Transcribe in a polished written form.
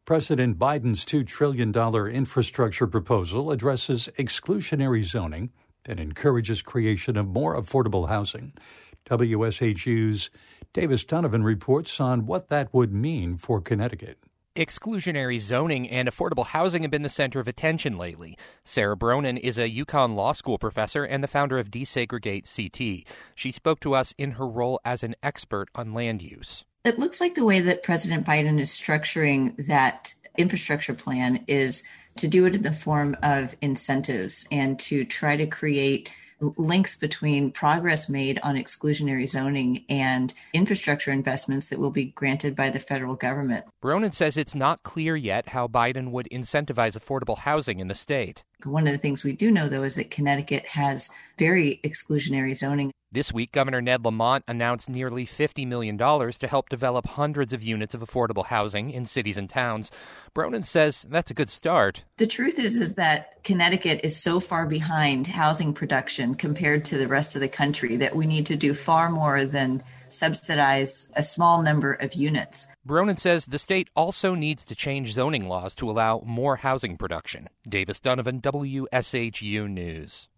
President Biden's $2 trillion infrastructure proposal addresses exclusionary zoning and encourages creation of more affordable housing. WSHU's Davis Donovan reports on what that would mean for Connecticut. Exclusionary zoning and affordable housing have been the center of attention lately. Sarah Bronin is a UConn Law School professor and the founder of Desegregate CT. She spoke to us in her role as an expert on land use. It looks like the way that President Biden is structuring that infrastructure plan is to do it in the form of incentives and to try to create links between progress made on exclusionary zoning and infrastructure investments that will be granted by the federal government. Bronin says it's not clear yet how Biden would incentivize affordable housing in the state. One of the things we do know, though, is that Connecticut has very exclusionary zoning. This week, Governor Ned Lamont announced nearly $50 million to help develop hundreds of units of affordable housing in cities and towns. Bronin says that's a good start. The truth is that Connecticut is so far behind housing production compared to the rest of the country that we need to do far more than subsidize a small number of units. Bronin says the state also needs to change zoning laws to allow more housing production. Davis Donovan, WSHU News.